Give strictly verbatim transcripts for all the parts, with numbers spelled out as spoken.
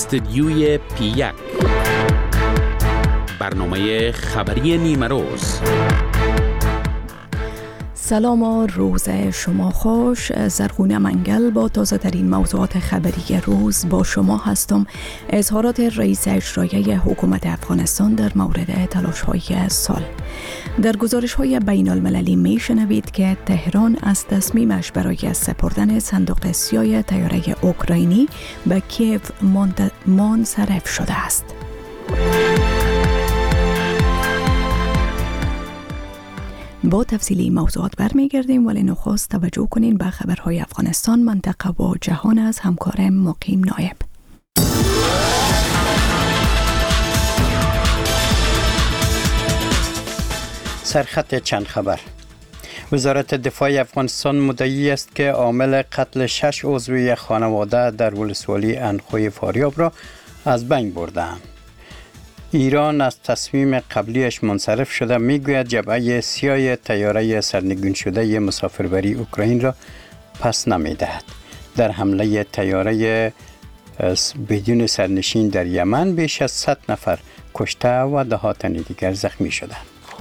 استدیوی پی یک، برنامه خبری نیمه روز. سلام و روز شما خوش. زرغون منگل با تازه ترین موضوعات خبری روز با شما هستم. اظهارات رئیس اجرایی حکومت افغانستان در مورد تلاش‌های سال. در گزارش‌های بین المللی می شنوید که تهران از تصمیمش برای سپردن صندوق سیاه طیاره اوکراینی به کیف منصرف شده است. با تفصیل این موضوعات برمیگردیم، ولی نخست توجه کنین به خبرهای افغانستان، منطقه و جهان از همکار مقیم نایب. سرخط چند خبر. وزارت دفاع افغانستان مدعی است که عامل قتل شش عضو یک خانواده در ولسوالی اندخوی فاریاب را از بین برده‌اند. ایران از تصمیم قبلیش منصرف شده. میگوید جبهه سیاه طیاره سرنگون شده مسافربری اوکراین را پس نمیدهد. در حمله طیاره بدون سرنشین در یمن بیش از صد نفر کشته و ده ها تن دیگر زخمی شدند.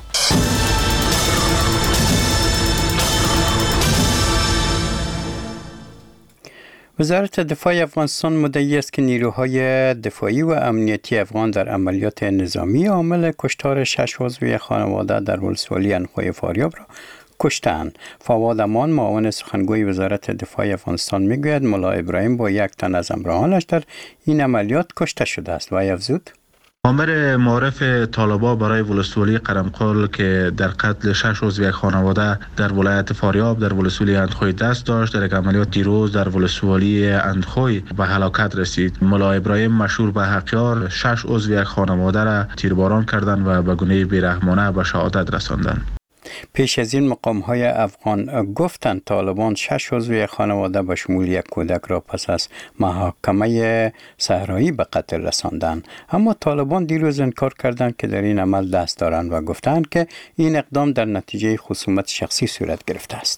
وزارت دفاع افغانستان مدعی است که نیروهای دفاعی و امنیتی افغان در عملیات نظامی عامل کشتار شش عضو خانواده در ولسوالی اندخوی فاریاب را کشتند. فواد امان، معاون سخنگوی وزارت دفاع افغانستان، میگوید ملا ابراهیم با یک تن از همراهانش در این عملیات کشته شده است و افزود: آمر معرف طالبان برای ولسوالی قرمقال که در قتل شش عضو یک خانواده در ولایت فاریاب در ولسوالی اندخوی دست داشت، در یک عملیات دیروز در ولسوالی اندخوی به هلاکت رسید. ملا ابراهیم مشهور به حقیار شش عضو یک خانواده را تیرباران کردند و به گونه بیرحمانه به شهادت رساندند. پیش از این مقام‌های افغان گفتند طالبان شش عضو خانواده به شمول یک کودک را پس از محاکمه صحرایی به قتل رساندند. اما طالبان دیروز انکار کردند که در این عمل دست دارند و گفتند که این اقدام در نتیجه خصومت شخصی صورت گرفته است.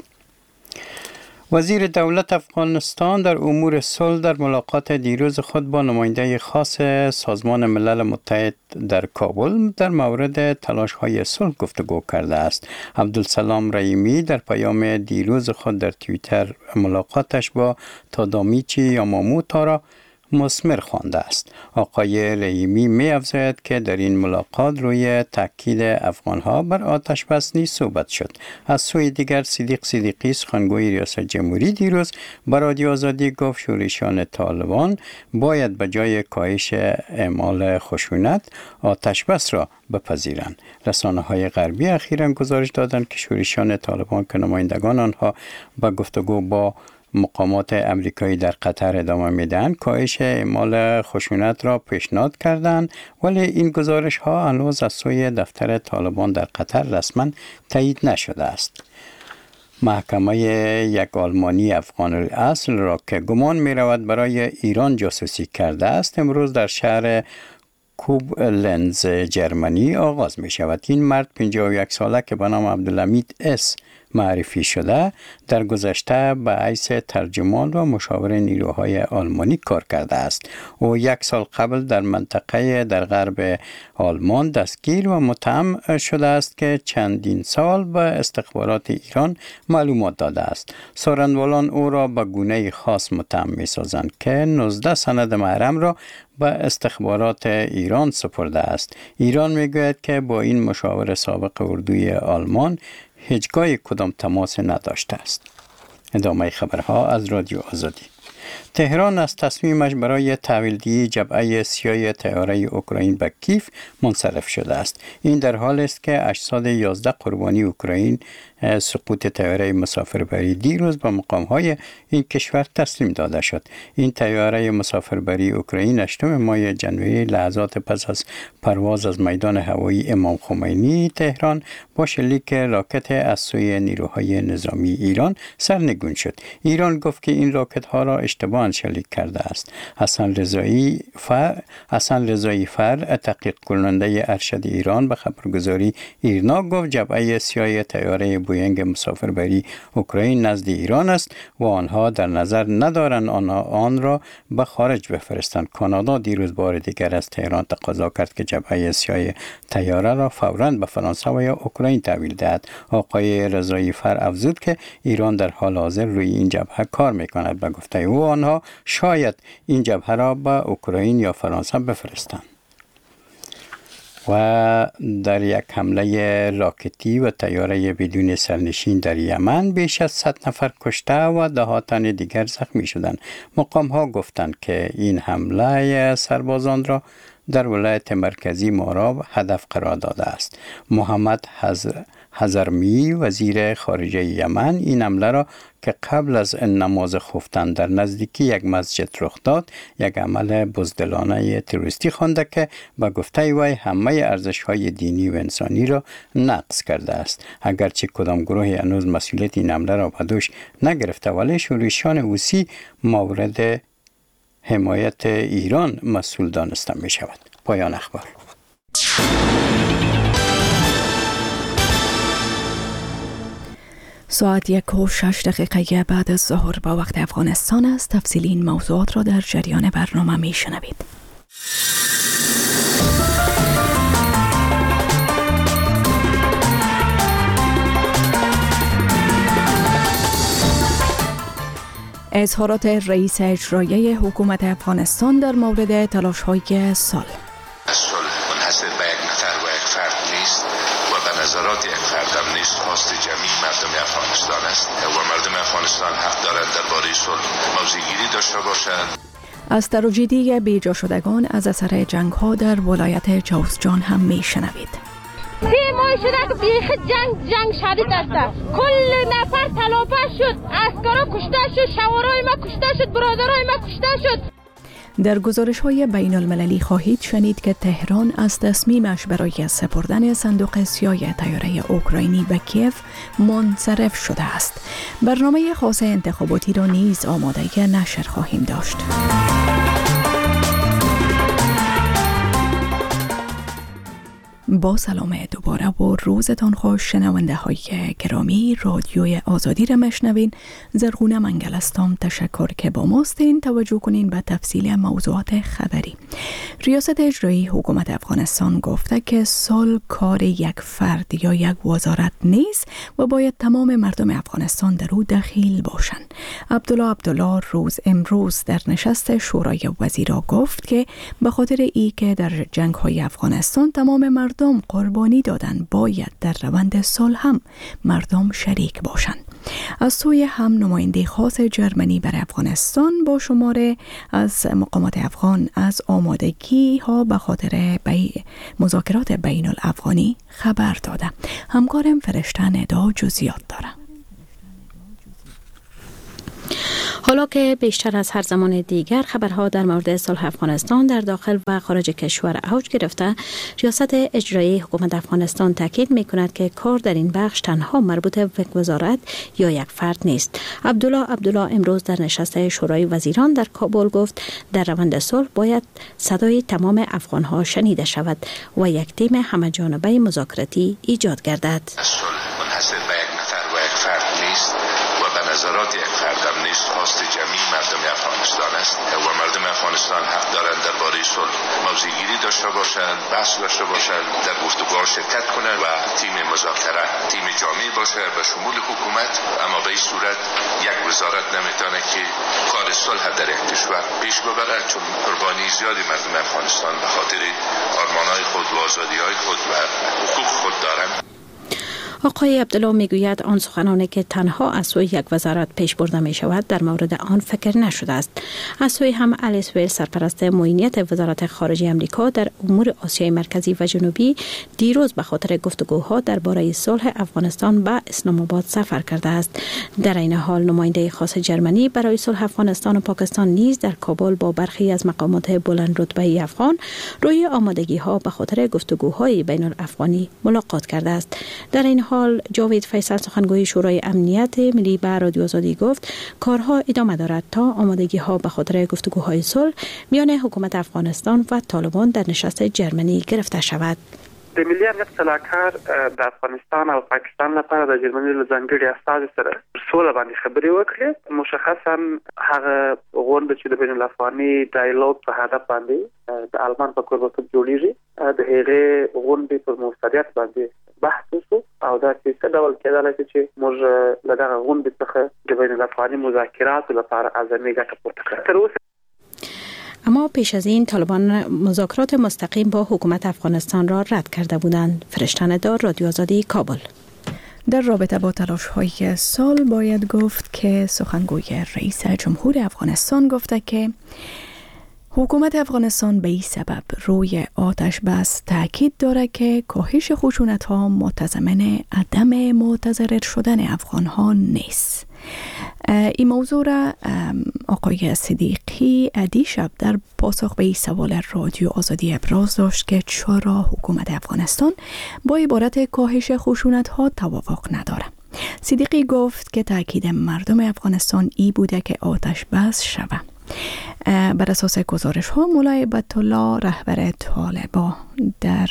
وزیر دولت افغانستان در امور صلح در ملاقات دیروز خود با نماینده خاص سازمان ملل متحد در کابل در مورد تلاش‌های صلح گفتگو کرده است. عبدالسلام رحیمی در پیام دیروز خود در توییتر ملاقاتش با تادامیچی یاماموتو را مثمر خوانده است. آقای رحیمی می افزاید که در این ملاقات روی تاکید افغانها بر آتش بس نیز صحبت شد. از سوی دیگر صدیق صدیقی، سخنگوی ریاست جمهوری، دیروز به رادیو آزادی گفت شورشیان طالبان باید به جای کاهش اعمال خشونت آتش بس را بپذیرند. رسانه‌های غربی اخیراً گزارش دادند که شورشیان طالبان که نمایندگان آنها به گفتگو با مقامات امریکایی در قطر ادامه میدن کاهش اعمال خشونت را پیشنهاد کردند، ولی این گزارش ها هنوز از سوی دفتر طالبان در قطر رسما تایید نشده است. محکمه یک آلمانی افغان الاصل را که گمان می رود برای ایران جاسوسی کرده است امروز در شهر کوب لنز جرمنی آغاز می شود. این مرد پنجاه و یک ساله که به نام عبدالحمید اس معرفی شده در گذشته به حیث ترجمان و مشاور نیروهای آلمانی کار کرده است. او یک سال قبل در منطقه در غرب آلمان دستگیر و متهم شده است که چندین سال به استخبارات ایران معلومات داده است. سارندوالان او را به گونه خاص متهم می سازند که نوزده سند محرم را به استخبارات ایران سپرده است. ایران می گوید که با این مشاور سابق اردوی آلمان هیچگاه کدام تماس نداشته است. ادامه خبرها از رادیو آزادی. تهران از تصمیمش برای تحویل‌دهی جبهه سیاه طیاره اوکراین به کیف منصرف شده است. این در حالی است که اجساد یازده قربانی اوکراین سقوط طیاره مسافربری دیروز به مقام‌های این کشور تسلیم داده شد. این طیاره مسافربری اوکراین هشتم ماه ژانویه لحظات پس از پرواز از میدان هوایی امام خمینی تهران با شلیک راکت از سوی نیروهای نظامی ایران سرنگون شد. ایران گفت که این راکت ها را اشتباه ایران شلیک کرده است. حسن رضایی فر حسن رضایی فر تحقیق کننده ارشد ایران به خبرگزاری ایرنا گفت جبهه سیاه طیاره بوینگ مسافربری اوکراین نزد ایران است و آنها در نظر ندارند آنها آن را به خارج بفرستند. کانادا دیروز بار دیگر از تهران تقاضا کرد که جبهه سیاه طیاره را فوراً به فرانسه و یا اوکراین تحویل دهد. آقای رضایی فر افزود که ایران در حال حاضر روی این جبهه کار میکند. به گفته او آنها شاید این جبهه را به اوکراین یا فرانسه بفرستند. و در یک حمله راکتی و طیاره بدون سرنشین در یمن بیش از صد نفر کشته و ده تن دیگر زخمی شدند. مقام ها گفتند که این حمله سربازان را در ولایت مرکزی ماراب هدف قرار داده است. محمد حضرمی وزیر خارجه یمن این حمله را که قبل از نماز خفتن در نزدیکی یک مسجد رخ داد یک عمل بزدلانه تروریستی خوانده که به گفته وی همه ارزش‌های دینی و انسانی را نقض کرده است. اگرچه کدام گروه هنوز مسئولیت این حمله را به دوش نگرفته ولی شورشیان حوثی مورد حمایت ایران مسئول دانسته می شود. پایان اخبار. ساعت یک و شش دقیقه بعد از ظهر با وقت افغانستان است. تفصیل این موضوعات را در جریان برنامه می شنوید. اظهارات رئیس اجرایی حکومت افغانستان در مورد تلاش‌های صلح. صلح منحصر به یک نفر و یک فرد نیست و به نظرات یک فرد هم نیست، خواست جمعی مردم افغانستان است و مردم افغانستان حق دارند درباره صلح موضع‌گیری داشته باشند. از تراژدی بیجا شدگان از اثر جنگ‌ها در ولایت جوزجان هم می‌شنوید. سی ماه شده که بیخ جنگ جنگ شدید است. کل نفر تلافه شد، عسکرها کشته شد، شوارای ما کشته شد، برادرای ما کشته شد. در گزارش‌های بین المللی خواهید شنید که تهران از تصمیمش برای سپردن صندوق سیاه طیاره اوکراینی به کیف منصرف شده است. برنامه خاص انتخاباتی را نیز آماده نشر خواهیم داشت. با سلام دوباره و روزتان خوش شنونده های گرامی. رادیوی آزادی را مشنوین. زرغونه منگل هستم. تشکر که با ماستین. توجه کنین به تفصیل موضوعات خبری. ریاست اجرایی حکومت افغانستان گفته که صلح کار یک فرد یا یک وزارت نیست و باید تمام مردم افغانستان در او دخیل باشند. عبدالله عبدالله روز امروز در نشست شورای وزیران گفت که به خاطر ای که در جنگ های افغانستان تمام مردم قربانی دادن باید در روند صلح هم مردم شریک باشند. از سوی هم نماینده خاص جرمنی برای افغانستان با شماره از مقامات افغان از آمادگی ها به خاطر بی مذاکرات بین الافغانی خبر داده. همکارم فرشته ندا جزئیات داره. حالا که بیشتر از هر زمان دیگر خبرها در مورد صلح افغانستان در داخل و خارج کشور اوج گرفته، ریاست اجرایی حکومت افغانستان تاکید می‌کند که کار در این بخش تنها مربوط به یک وزارت یا یک فرد نیست. عبدالله عبدالله امروز در نشست شورای وزیران در کابل گفت در روند صلح باید صدای تمام افغان‌ها شنیده شود و یک تیم همه‌جانبه مذاکراتی ایجاد گردد. صلح منحصر به یک نفر و یک فرد نیست و به نظرات یک فرد هم نیست، خواست جمعی مردم افغانستان است و مردم افغانستان حق دارند درباره صلح موضع‌گیری داشته باشند، بحث داشته باشند، در گفتگوها شرکت کنند و تیم مذاکره تیم جامعی باشه به شمول حکومت. اما به این صورت یک وزارت نمیتونه که کار صلح در یک کشور پیش ببره، چون قربانی زیادی مردم افغانستان به خاطر آرمان‌های خود و آزادی‌های خود و حقوق خود دارند. آقای عبدالله میگوید آن سخنانی که تنها از سوی یک وزارت پیش برده می شود در مورد آن فکر نشده است. از سوی هم الیس ویل سرپرست معینیت وزارت خارجه آمریکا در امور آسیای مرکزی و جنوبی دیروز به خاطر گفتگوها درباره صلح افغانستان به اسلام آباد سفر کرده است. در این حال نماینده خاص جرمنی برای صلح افغانستان و پاکستان نیز در کابل با برخی از مقامات بلند رتبه افغان روی آمادگی ها به خاطر گفتگوهای بین الافغانی ملاقات کرده است. در این حال حال جاوید فیصل سخنگوی شورای امنیت ملی به رادیو آزادی گفت کارها ادامه دارد تا آمادگی ها به خاطر گفتگوهای صلح میان حکومت افغانستان و طالبان در نشست جرمنی گرفته شود. د ملي امنیت سلاکار د افغانستان او پاکستان لپاره د جرمني له ځانګړي استازي سره سوله باندې خبرې وکړې. مشخصا هغه غونډه چې د بین الافغاني ډایالوګ په هدف باندې د آلمان په کوربه‌توب جوړیږي د هغې غونډې پر موثریت باندې بحث وشو او دا چې څه ډول کېدلی شي چې موږ له دغه غونډې څخه د بین الافغاني مذاکراتو لپاره اعظمي ګټه پورته کړه. تر اوسه اما پیش از این طالبان مذاکرات مستقیم با حکومت افغانستان را رد کرده بودند. فرشتن دار رادیو آزادی کابل. در رابطه با تلاش‌های سال باید گفت که سخنگوی رئیس جمهور افغانستان گفته که حکومت افغانستان به این سبب روی آتش بس تاکید داره که کاهش خشونت‌ها متضمن عدم متضرر شدن افغان‌ها نیست. این موضوع را آقای صدیقی دیشب در پاسخ به این سوال رادیو آزادی ابراز داشت که چرا حکومت افغانستان با عبارت کاهش خشونت‌ها توافق نداره. صدیقی گفت که تاکید مردم افغانستان ای بوده که آتش بس شود. بر اساس گزارش ها مولای عبدالله رهبر طالبان در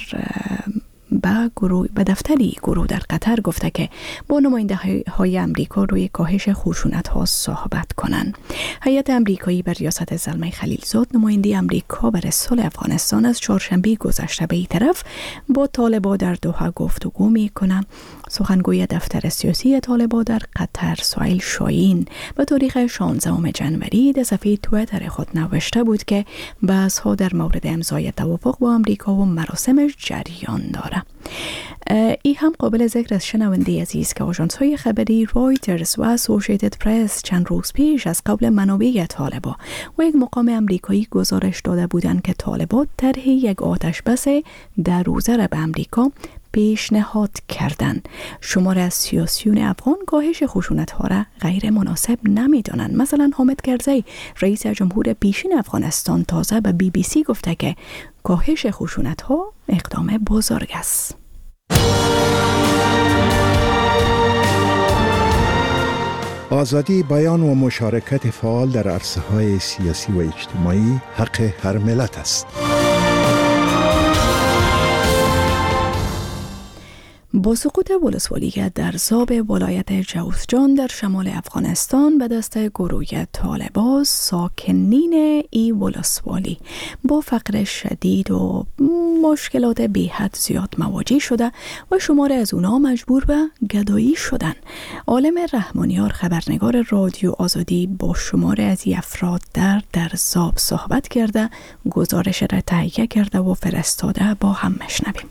با گروه به دفتری گروه در قطر گفته که با نماینده های امریکا روی کاهش خشونت ها صحبت کنند. هیئت امریکایی بر ریاست زلمه خلیلزاد نماینده امریکا برای صلح افغانستان از چهارشنبه گذشته به این طرف با طالبان در دوحه گفتگو میکنه. سخنگوی دفتر سیاسی طالبان در قطر سهیل شاهین به تاریخ شانزدهم ژانویه در صفحه توییتر خود نوشته بود که بحث‌ها در مورد امضای توافق با امریکا و مراسمش جریان داره. ای هم قابل ذکر از شنونده عزیز که آژانس های خبری رایترز و اسوسییتد پرس چند روز پیش از قبل منابع طالبان و یک مقام امریکایی گزارش داده بودند که طالبان طرح یک آتش بس در روزه را به امریکا پیشنهاد کردند. شمار از سیاسیون افغان کاهش خشونت ها را غیر مناسب نمیدانند. مثلا حامد کرزی رئیس جمهور پیشین افغانستان تازه به بی بی سی گفته که کاهش خشونت ها اقدام بزرگ است. آزادی بیان و مشارکت فعال در عرصه‌های سیاسی و اجتماعی حق هر ملت است. با سقوط ولسوالی در ضاب ولایت جوزجان در شمال افغانستان به دست گروه طالبان، ساکنین این ولسوالی با فقر شدید و مشکلات بی‌حد زیاد مواجه شده و شمار از اونا مجبور به گدایی شدن. عالم رحمانیار خبرنگار رادیو آزادی با شمار از این افراد در در ضاب صحبت کرده، گزارش را تهیه کرده و فرستاده. با هم مشنویم.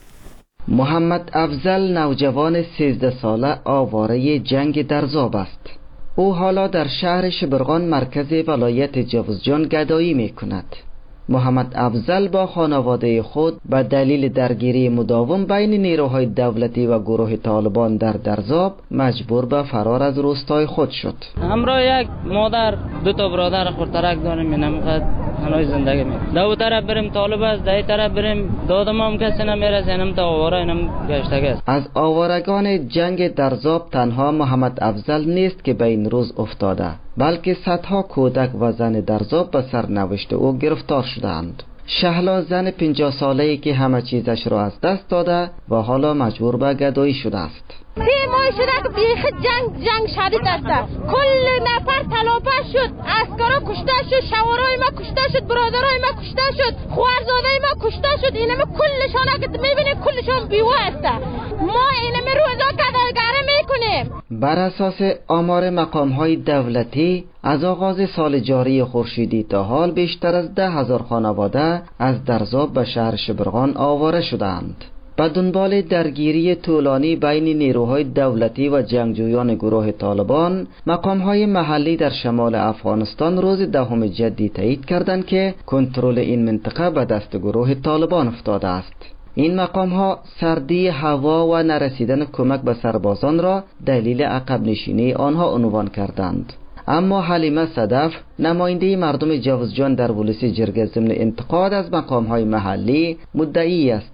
محمد افضل نوجوان سیزده ساله آواره جنگ در ضاب است. او حالا در شهر شبرغان مرکز ولایت جوزجان گدایی می کند. محمد افضل با خانواده خود به دلیل درگیری مداوم بین نیروهای دولتی و گروه طالبان در درزاب مجبور به فرار از روستای خود شد. همراه یک مادر دو تا برادر خورترک داریم، اینم هنوز زندگی می. دو طرف بریم طالب است، دای طرف بریم دادم هم کسی نمیرسه، اینم تا آواره اینم گشتگی است. از آوارگان جنگ درزاب تنها محمد افضل نیست که به این روز افتاده، بلکه صدها کودک و زن درزاب به سرنوشت او گرفتار شدند. شهلا زن پنجاه ساله‌ای که همه چیزش را از دست داده و حالا مجبور به گدایی شده است. سی ماه شده که بیخ جنگ جنگ شدید است. کل نفر تلافه شد، اسکارا کشته شد، شوارای ما کشته شد، برادرای ما کشته شد، خوارزادای ما کشته شد. اینم کلشان که میبینید کلشان بیوه است. ما اینم روزا گدایگاره میکنیم. بر اساس آمار مقام‌های دولتی از آغاز سال جاری خورشیدی تا حال بیشتر از ده هزار خانواده از درزاب به شهر شبرغان آواره شدند. به دنبال درگیری طولانی بین نیروهای دولتی و جنگجویان گروه طالبان، مقام‌های محلی در شمال افغانستان روز دهم جدی تایید کردند که کنترل این منطقه به دست گروه طالبان افتاده است. این مقام‌ها سردی هوا و نرسیدن کمک به سربازان را دلیل عقب نشینی آنها عنوان کردند. اما حلیمه صدف نماینده مردم جوزجان در ولسی جرگه ضمن انتقاد از مقام‌های محلی مدعی است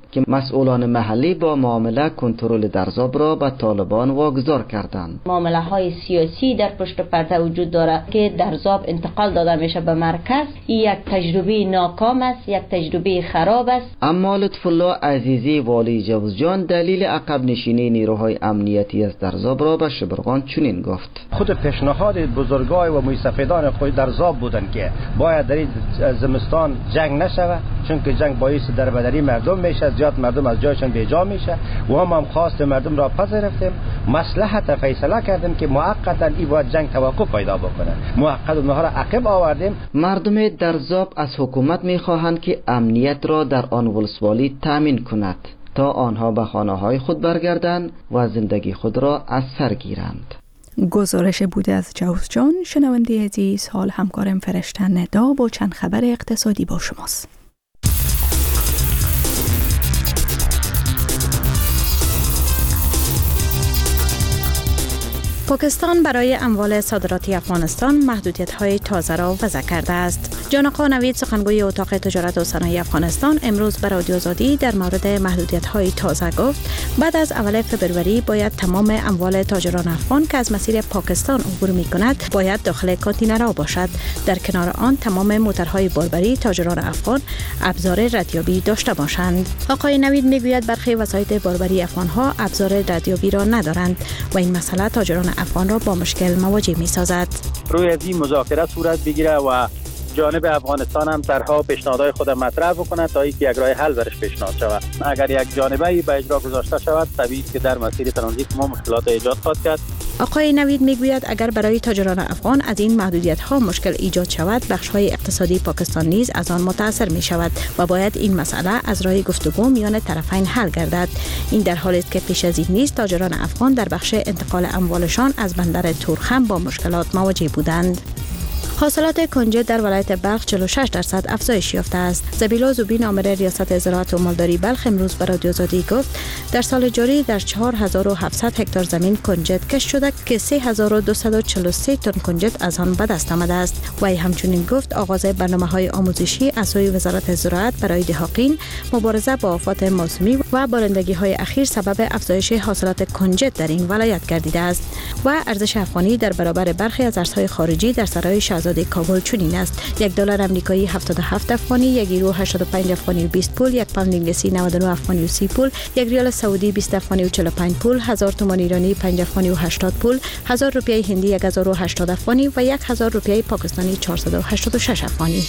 که مسئولان محلی با معامله کنترل درزاب را به طالبان واگذار کردند. معامله های سیاسی در پشت پرده وجود داره که درزاب انتقال داده میشه به مرکز. یک تجربه ناکام است، یک تجربه خراب است. اما لطف الله عزیزی والی جوزجان دلیل عقب نشینی نیروهای امنیتی از درزاب را به شبرغان چنین گفت: خود پیشنهاد بزرگای و موسفیدان خود درزاب بودند که باید در این زمستان جنگ نشود، چون که جنگ باعث دربدری مردم میشه، زیاد مردم از جایشان بیجا میشه و هم هم خواست مردم را پذیرفتیم. مصلحت فیصله کردیم که موقتا این باید جنگ توقف پیدا بکنه، موقتا اونها را عقب آوردیم. مردم درزاب از حکومت میخواهند که امنیت را در آن ولسوالی تامین کند تا آنها به خانه‌های خود برگردند و زندگی خود را از سر گیرند. گزارش بوده از جوزجان. شنونده عزیز، حال همکارم فرشته ندا با چند خبر اقتصادی با شماست. پاکستان برای اموال صادراتی افغانستان محدودیت‌های تازه را وضع کرده است. جان آقا نوید، سخنگوی اتاق تجارت و صنایع افغانستان، امروز به رادیو آزادی در مورد محدودیت‌های تازه گفت بعد از اول فبروری باید تمام اموال تاجران افغان که از مسیر پاکستان عبور می‌کند باید داخل کانتینرها باشد. در کنار آن تمام موتورهای باربری تاجران افغان ابزار ردیابی داشته باشند. آقای نوید میگوید برخی وسایط باربری افغان‌ها ابزار ردیابی را ندارند و این مسئله تاجران افغان را با مشکل مواجه می‌سازد. روی از این مذاکره صورت بگیره و جانب افغانستان هم طرح‌ها پیشنهادهای خود مطرح بکنه تا اینکه یک راه حل برش پیشنهاد شود. اگر یک جانبه به اجرا گذاشته شود طبیعی که در مسیر ترانزیت ما مشکلات ایجاد خواهد کرد. آقای نوید میگوید اگر برای تاجران افغان از این محدودیت‌ها مشکل ایجاد شود، بخش‌های اقتصادی پاکستان نیز از آن متاثر می‌شود و باید این مسئله از راه گفتگو میان طرفین حل گردد. این در حالی است که پیش از این نیز تاجران افغان در بخش انتقال اموالشان از بندر تورخم با مشکلات مواجه بودند. حاصلات کنجد در ولایت بلخ چهل و شش درصد افزایش یافته است. زبیلا زوبین، آمر ریاست زراعت و مالداری بلخ، امروز به رادیو آزادی گفت در سال جاری در چهار هزار و هفتصد هکتار زمین کنجد کشت شده که سه هزار و دویست و چهل و سه تن کنجد از آن به دست آمده است. و همچنین گفت آغاز برنامه‌های آموزشی از سوی وزارت زراعت برای دهقان مبارزه با آفات موسمی و بارندگی‌های اخیر سبب افزایش حاصلات کنجد در این ولایت گردیده است. و ارزش افغانی در برابر برخی از ارزهای خارجی در سرای شاهزاده کابل چنین است: یک دلار آمریکایی هفتاد و هفت افغانی، یک یورو هشتاد و پنج افغانی و بیست پول، یک پوند انگلیسی نود و نه افغانی و سی پول، یک ریال سعودی بیست افغانی و چهل و پنج پول، هزار تومان ایرانی پنج افغانی و هشتاد پول، هزار روپیه هندی یک هزار و هشتاد افغانی و یک هزار روپیه پاکستانی چهارصد و هشتاد و شش افغانی.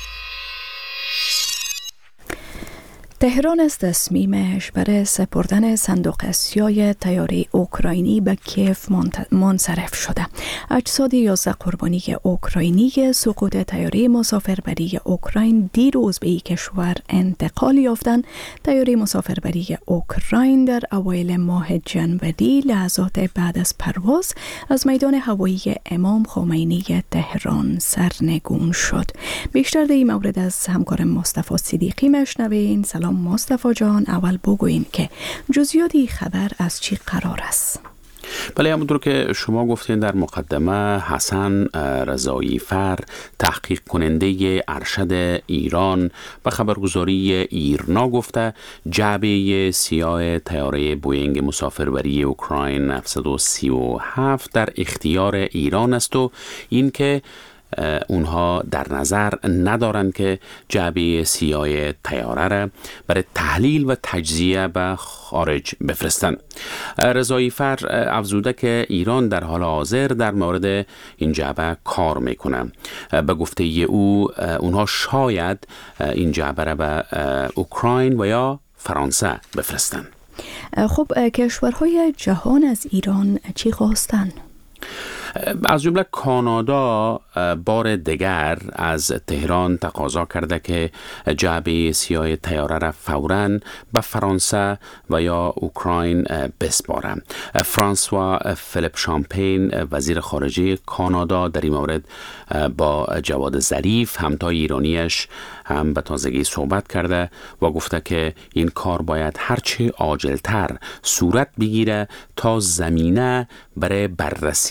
تهران از تصمیمش برای سپردن صندوق اسیای طیاره اوکراینی به کیف منصرف شده. اجساد یازده قربانی اوکراینی سقوط طیاره مسافربری اوکراین دیروز به این کشور انتقال یافتند. طیاره مسافربری اوکراین در اوایل ماه جنوری لحظات بعد از پرواز از میدان هوایی امام خمینی تهران سرنگون شد. بیشتر در این مورد از همکارم مصطفی صدیقی مشنوین. سلام مصطفی جان، اول بگوین که جزئیاتی خبر از چی قرار است؟ بله، همونطور که شما گفتین در مقدمه، حسن رضایی فر، تحقیق کننده ارشد ایران به خبرگزاری ایرنا گفته جعبه سیاه طیاره بوئینگ مسافربری اوکراین نهصد و سی و هفت در اختیار ایران است و این که اونها در نظر ندارند که جعبه سیاه طیاره را برای تحلیل و تجزیه به خارج بفرستند. رضایی فر افزوده که ایران در حال حاضر در مورد این جعبه کار میکنه. به گفته او اونها شاید این جعبه را به اوکراین و یا فرانسه بفرستند. خب کشورهای جهان از ایران چی خواستن؟ از جمله کانادا بار دیگر از تهران تقاضا کرده که جعبه سیاه طیاره را فوراً به فرانسه و یا اوکراین بسپاره. فرانسوا فیلیپ شامپین وزیر خارجه کانادا در این مورد با جواد ظریف همتای ایرانیش هم به تازگی صحبت کرده و گفته که این کار باید هرچه عاجلتر صورت بگیره تا زمینه برای بررسی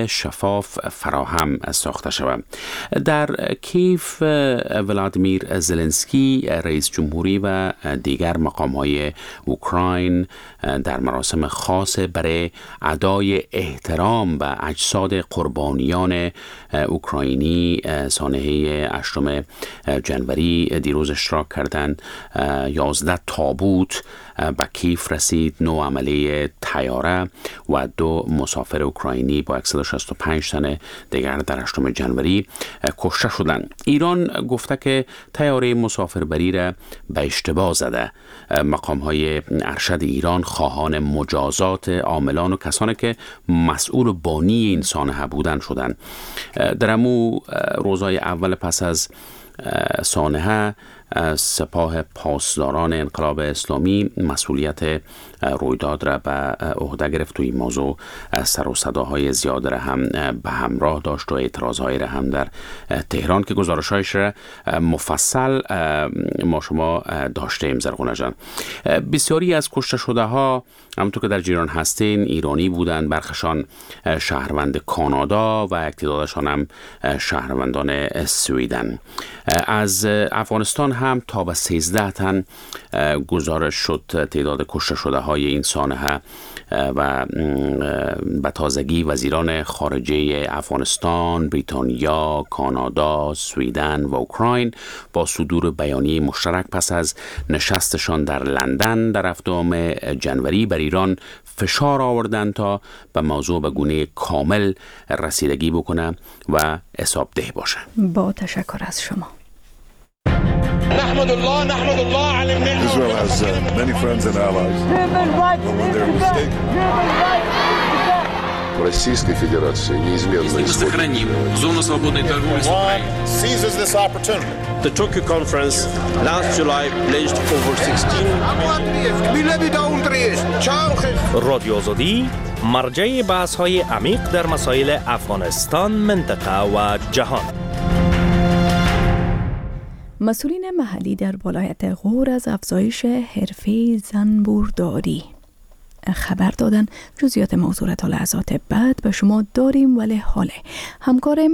شفاف فراهم ساخته شود. در کیف ولادیمیر زلنسکی رئیس جمهوری و دیگر مقام‌های اوکراین در مراسم خاص برای ادای احترام به اجساد قربانیان اوکراینی سانحه هشتم جنوری دیروز اشتراک کردند. یازده تابوت به کیف رسید، نو عمله طیاره و دو مسافر اوکراینی با صد و شصت و پنج تن دیگر در هشتم جنوری کشته شدند. ایران گفته که طیاره مسافربری را به اشتباه زده. مقام های ارشد ایران خواهان مجازات عاملان و کسانی که مسئول و بانی این سانحه بودند شدند. در امو روزهای اول پس از سانحه سپاه پاسداران انقلاب اسلامی مسئولیت رویداد را به عهده گرفت و این موضوع سر و صداهای زیاد را هم به همراه داشت و اعتراضهای را هم در تهران که گزارش‌هایش را مفصل ما شما داشتیم. زرغونه جان، بسیاری از کشته شده ها همونطور که در جریان هستین ایرانی بودند، برخشان شهروند کانادا و یک تعدادشان هم شهروندان سوئیدن. از افغانستان هم تا به سیزده تن گزارش شد تعداد کشته شده های این سانحه و به تازگی وزیران خارجه افغانستان، بریتانیا، کانادا، سوئیدن و اوکراین با صدور بیانیه مشترک پس از نشستشان در لندن در هفتم جنوری بر ایران فشار آوردند تا به موضوع به گونه کامل رسیدگی بکنه و حسابده باشه. با تشکر از شما. نحمد الله نحمد الله على المنة. Israel has uh, many friends and allies. When they're mistaken. Российской Федерации неизменно сохраним зону свободной торговли с Украиной. Seizes this opportunity. The Tokyo conference last July pledged over sixteen. رادیو آزادی مرجع بحث‌های عمیق در مسائل افغانستان، منطقه و جهان. مسئولین محلی در ولایت غور از افزایش حرفه زنبورداری خبر دادن. جزئیات موضوع را تا لحظات بعد به شما داریم، ولی حاله همکارم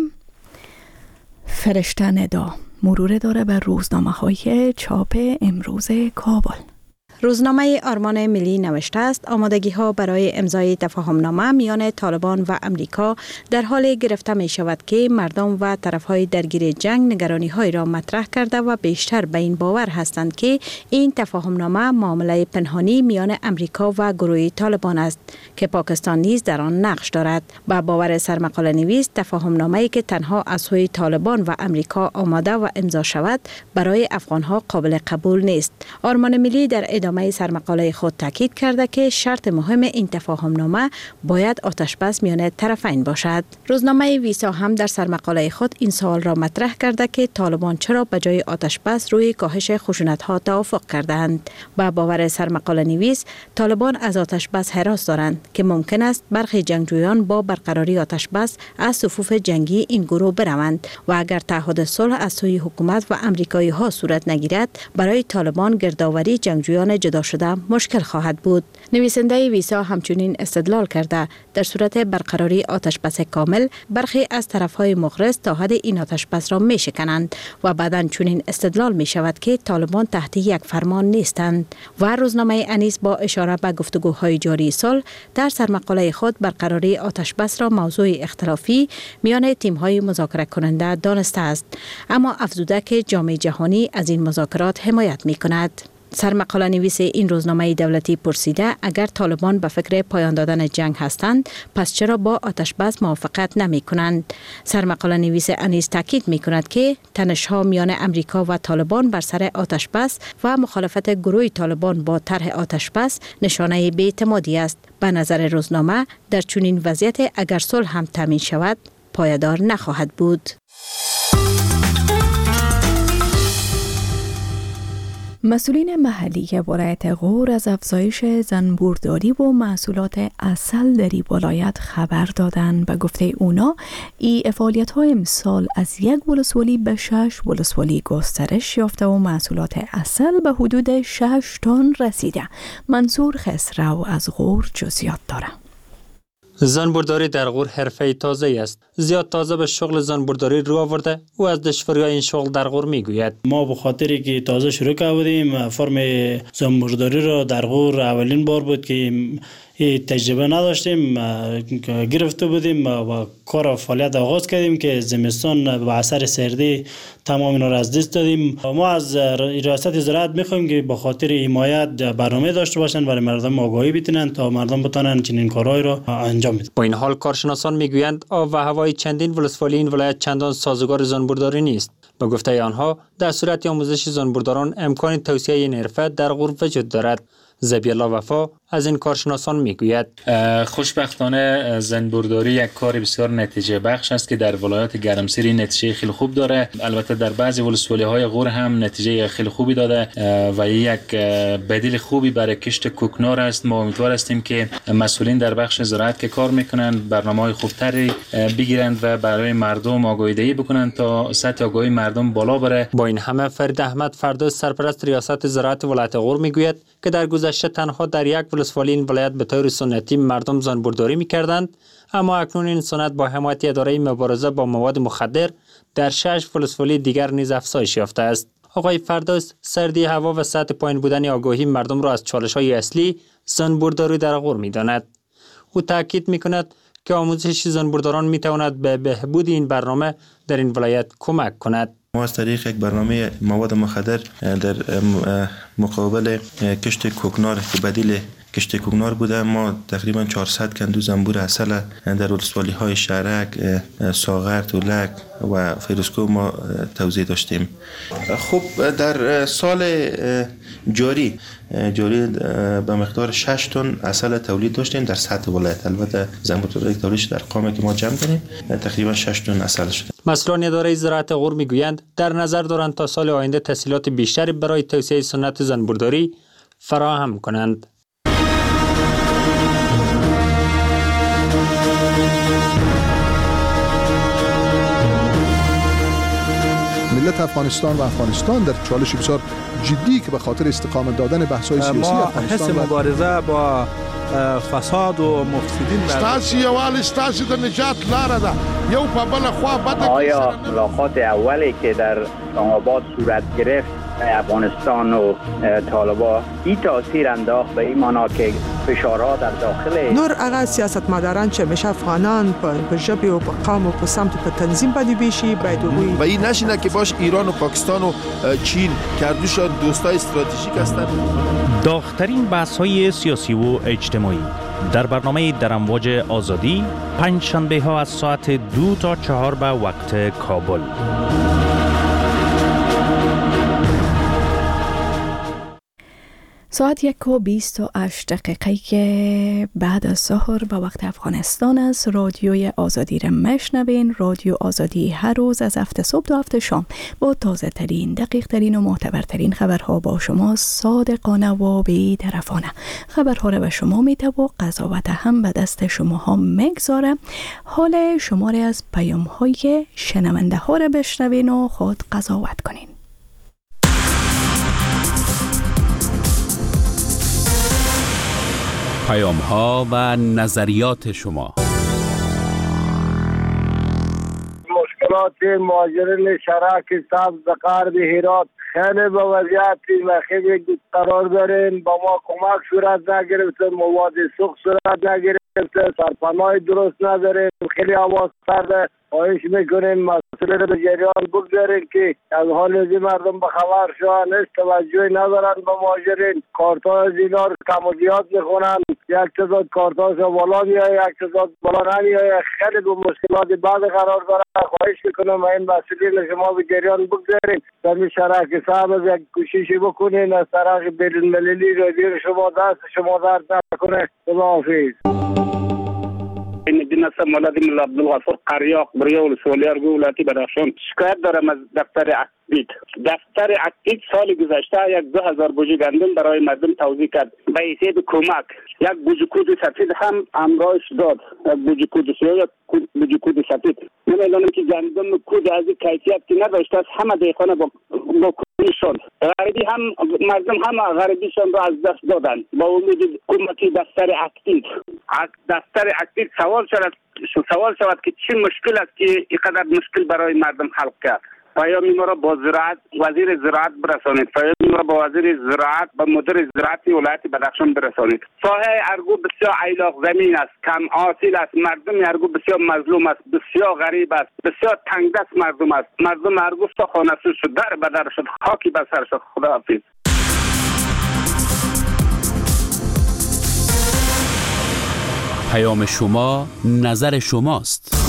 فرشته ندا مرور داره بر روزنامه های چاپ امروز کابل. روزنامه آرمان ملی نوشته است آمادگی ها برای امضای تفاهمنامه میان طالبان و امریکا در حال گرفته می شود که مردم و طرف های درگیر جنگ نگرانی های را مطرح کرده و بیشتر به این باور هستند که این تفاهمنامه معامله پنهانی میان امریکا و گروه طالبان است که پاکستان نیز در آن نقش دارد. با باور سرمقاله نویس تفاهمنامه‌ای که تنها از سوی طالبان و امریکا آماده و امضا شود برای افغان ها قابل قبول نیست. آرمان ملی در ادامه سرمقاله خود تاکید کرده که شرط مهم این تفاهمنامه باید آتشبس میان طرفین باشد. روزنامه ویسا هم در سرمقاله خود این سوال را مطرح کرده که طالبان چرا به جای آتشبس روی کاهش خشونت‌ها توافق کردند. با باور سرمقاله نویس طالبان از آتشبس هراس دارند که ممکن است برخی جنگجویان با برقراری آتشبس از صفوف جنگی این گروه بروند و اگر تعهد صلح از سوی حکومت و امریکایی ها صورت نگیرد برای طالبان گردآوری جنگجویان جدا شده مشکل خواهد بود. نویسنده ویسا همچنین استدلال کرده در صورت برقراری آتشبس کامل برخی از طرفهای مخرس تا حد این آتشبس را می شکنند و بعداً چنین استدلال می شود که طالبان تحت یک فرمان نیستند. و روزنامه انیس با اشاره به گفتگوهای جاری صلح در سرمقاله خود برقراری آتشبس را موضوع اختلافی میان تیم‌های مذاکره کننده دانسته است، اما افزوده که جامعه جهانی از این مذاکرات حمایت می کند. سرمقاله نویس این روزنامه دولتی پرسیده اگر طالبان به فکر پایان دادن جنگ هستند پس چرا با آتشبس موافقت نمی کنند؟ سرمقاله نویس انیس تاکید می کند که تنش‌ها میان امریکا و طالبان بر سر آتشبس و مخالفت گروه طالبان با طرح آتشبس نشانه بی‌اعتمادی است. به نظر روزنامه در چنین وضعیت اگر صلح هم تامین شود پایدار نخواهد بود. مسئولین محلی ولایت غور از افزایش زنبورداری و محصولات عسل در این ولایت خبر دادند. به گفته اونا ای فعالیت ها امسال از یک ولسوالی به شش ولسوالی گسترش یافته و محصولات عسل به حدود شش تن رسیده. منصور خسرو از غور جزئیات داره. زنبورداری در غور حرفه تازه است. زیاد تازه به شغل زنبورداری رو آورده و از دشواری این شغل در غور میگوید. ما به خاطری که تازه شروع کردیم فرم زنبورداری را در غور اولین بار بود که تجربه نداشتیم، گرفته بودیم و کار فعالیت آغاز کردیم که زمستان به اثر سردی تمام اینا را از دست دادیم. ما از ریاست زراعت میخوایم که به خاطر حمایت برنامه داشته باشن برای مردم آگاهی بتونن تا مردم بتونن چنین کارهای را انجام بدن. با این حال کارشناسان میگویند آب و هوای چندین ولسوالی این ولایت چندان سازگار زنبورداری نیست. به گفته آنها در صورت آموزش زنبورداران امکان توسعه این حرفه در غور وجود دارد. زبیلا وفا از این کارشناسان میگوید خوشبختانه زنبورداری یک کار بسیار نتیجه بخش است که در ولایات گرمسیری نتیجه خیلی خوب داره. البته در بعضی ولسوالی های غور هم نتیجه خیلی خوبی داده و یک بدیل خوبی برای کشت کوکنار است. ما امیدوار هستیم که مسئولین در بخش زراعت که کار میکنند برنامه‌های خوبتری بگیرند و برای مردم آگاهی دهی بکنند تا سطح آگاهی مردم بالا بره. با این همه فرید احمد فردوس سرپرست ریاست زراعت ولایت غور میگوید که در گذشته تنها در یک ولسوالی این ولایت به طور سنتی مردم زنبورداری می‌کردند، اما اکنون این سنت با حمایت اداره مبارزه با مواد مخدر در شش ولسوالی دیگر نیز افزایش یافته است. آقای فردوس سردی هوا و سطح پایین بودن آگاهی مردم را از چالش‌های اصلی زنبورداری در غور می‌داند. او تاکید می‌کند که آموزش زنبورداران می‌تواند به بهبود این برنامه در این ولایت کمک کند. ما از طریق یک برنامه مواد مخدر در مقابل کشت کوکنار که بدیل کشت کوکنار بوده، ما تقریبا چهارصد کندو زنبور عسل در ولسوالی های شهرک، ساغر، تولک و فیروزکوه ما توزیع داشتیم. خب در سال جاری جاری به مقدار شش تن عسل تولید داشتیم در سطح ولایت. البته زنبورداری تولیدش در قامه که ما جمع کنیم تقریبا شش تن عسل شده. مسئولان اداره زراعت غور میگویند در نظر دارند تا سال آینده تسهیلات بیشتری برای توسعه سنت زنبورداری فراهم کنند. ملت افغانستان و افغانستان در چالش بسیار جدی که به خاطر استقامت دادن بحث‌های سیاسی افغانستان ما حس مبارزه با فساد و مفسدین ستاسي یوال ستاسي د نجات لاره ده یو په بل خوا بده. آیا ملاقات اولی که در اسلام‌آباد صورت گرفت افغانستان و طالبان این تاثیر انداخت به این معنا که فشارها در داخل نور هغه سیاستمداران چې همیشه افغانان په ژبې او په قوم او په سمت په تنظیم باندې بیشي باید وي و این نشینه که باش ایران و پاکستان و چین کردوشان دوستای استراتژیک هستند. داغ‌ترین بحث‌های سیاسی و اجتماعی در برنامه در امواج آزادی پنج شنبه ها از ساعت دو تا چهار به وقت کابل. ساعت یک و بیست و هشت دقیقه که بعد از ظهر به وقت افغانستان است. رادیوی آزادی را میشنوین. رادیو آزادی هر روز از هفت صبح تا هفت شام با تازه ترین، دقیق ترین و معتبرترین خبرها با شما صادقانه و بی طرفانه. خبرها را به شما میده و قضاوت هم به دست شما ها میگذاره. حال شماره از پیام های شنونده ها را بشنوین و خود قضاوت کنین. پیام ها و نظریات شما. مشکلات مهاجرین شهرک سبز غرب هرات خیلی به وضعیتی مخیلی قرار داریم. با ما کمک صورت نگرفته، مواد سوخت صورت نگرفته، سرپناه درست نداریم، خیلی حواس کرده. خواهش میکنیم مسئله رو به جریان بگذارید که از حال از مردم به خبر شوند. هیچ توجهی ندارن به مهاجرین. کارت‌ها از اینا رو کم و زیاد میخونن. یک تعداد کارت‌هاش بالا میایه، یک تعداد بالا نمیایه. خیلی به مشکلات بعد قرار داره. خواهش میکنم این مسئله شما به جریان بگذارید. در این شرح که صاحب از یک کوششی بکنین از طرف بین‌المللی رادیو شما دست شما درد نکنه. خداحافظ. این دین است مولد ملا عبدالغفور قریاق بریا ولسوالی ارگو ولایتی بدخشان. شکایت دارم از دفتر عقید. دفتر عقید سال گذشته یک دو هزار بوجه گندم برای مردم توزیع کرد به حیثیت کمک. یک بوجه کود سفید هم همراهش داد. یک بوجه کود سیاه، یک بوجه کود سفید. من اعلام که گندم کود از این کیفیت که نداشته است همه دیخانه با با میشد. غریبی هم مردم هم غریبیشان را از دست دادن با امید حکومتی دفتر اکتیو دفتر اکتیو سوال شود سوال شود که چه مشکل است که اینقدر مشکل برای مردم خلق کرد. پیامی ما را با زراعت وزیر زراعت برسانید. پیامی ما را با وزیر زراعت با مدیر زراعتی ولایت بدخشان برسانید. ساحه ارگو بسیار ایلاق زمین است، کم حاصل است. مردم ارگو بسیار مظلوم است، بسیار غریب است، بسیار تنگ دست مردم است. مردم ارگو خانه سوز شد، در بدر شد، خاکی بر سر شد. خداحافظ. پیام شما نظر شماست.